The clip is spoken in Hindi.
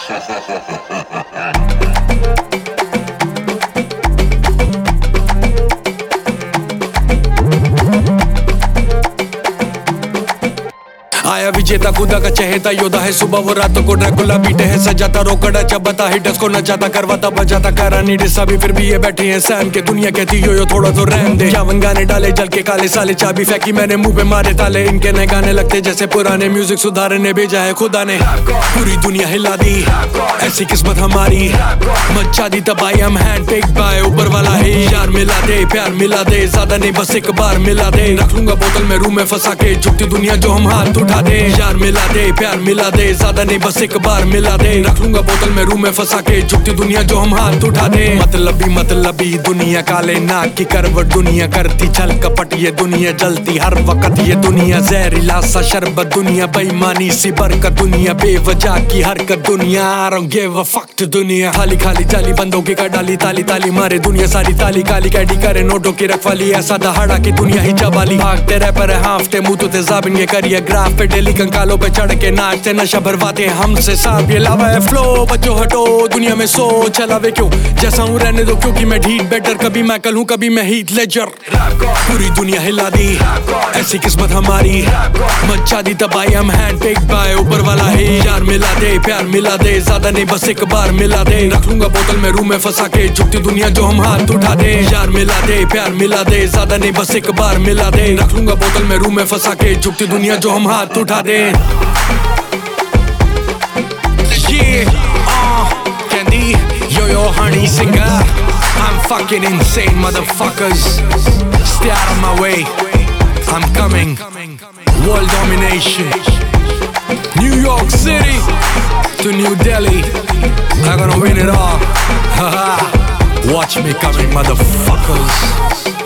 आया विजेता खुदा का चहेता योद्धा है, सुबह वो रातों को ड्रैकुला बीटे है, सजाता रोकड़ा चबाता हिटर्स को नचाता करवाता बजाता करानी डिस्सा भी फिर भी ये बैठे हैं सैम के। दुनिया कहती यो थोड़ा तो रहम दे, जावन गाने डाले जल के काले साले, चाबी फेंकी मैंने मुंह पे मारे ताले, इनके नए गाने लगते जैसे पुराने, म्यूजिक सुधारने भेजा है खुदा ने, पूरी दुनिया हिला दी ऐसी किस्मत हमारी, मचा दी तबाही हम हैंड पिक बाय ऊपर वाला है। यार मिला दे प्यार मिला दे, ज्यादा नहीं बस एक बार मिला दे, रख लूंगा बोतल में रूम में फंसा के, झुकती दुनिया जो हम हाथ उठा दे। यार मिला दे प्यार मिला दे, ज्यादा नहीं बस एक बार मिला दे, रख लूंगा बोतल में रूम में फंसा के, झुकती दुनिया जो हम हाथ उठा दे। मतलबी दुनिया काले नाक की करवट, दुनिया करती छल कपट, ये दुनिया जलती हर वक्त, ये दुनिया जहरीला सा शरबत, दुनिया बेईमानी सी बरकत, दुनिया बेवजह की हरकत, दुनिया I don't give a fuck to दुनिया खाली खाली जाली बंदों की कर डाली, ताली ताली मारे दुनिया सारी, ताली काली कैडी करे नोटों की रखवाली, ऐसा दहाड़ा की दुनिया ही चबाली, भागते रैपर हाफते मुंह तो तेजाबिन ये करिए ग्राफ पे डेली कंकालों पे चढ़ के नाचते, नशा भरवाते हमसे साफ, ये लावा है फ्लो बच्चों हटो दुनिया में सो चलावे क्यों, जैसा हूँ रहने दो क्योंकि मैं ढीठ बेटर, कभी मैं कल हूँ कभी मैं हीथ लेजर, पूरी दुनिया हिला दी ऐसी किस्मत हमारी, मचा दी तबाही हम हैंड पिक बाय ऊपर वाला है। यार मिला दे प्यार मिला दे, ज्यादा नहीं बस एक बार मिला दे, रख लूंगा बोतल में रूम में फंसा के, झुकती दुनिया जो हम हाथ उठा दे। यार मिला दे प्यार मिला दे, ज्यादा नहीं बस एक बार मिला दे, रख लूंगा बोतल में रूम में फंसा के, झुकती दुनिया जो हम हाथ उठा दे। Candy, yo honey singer, I'm fucking insane motherfuckers, stay out of my way, I'm coming, world domination, New York City to New Delhi, I'm gonna win it all, watch me coming motherfuckers.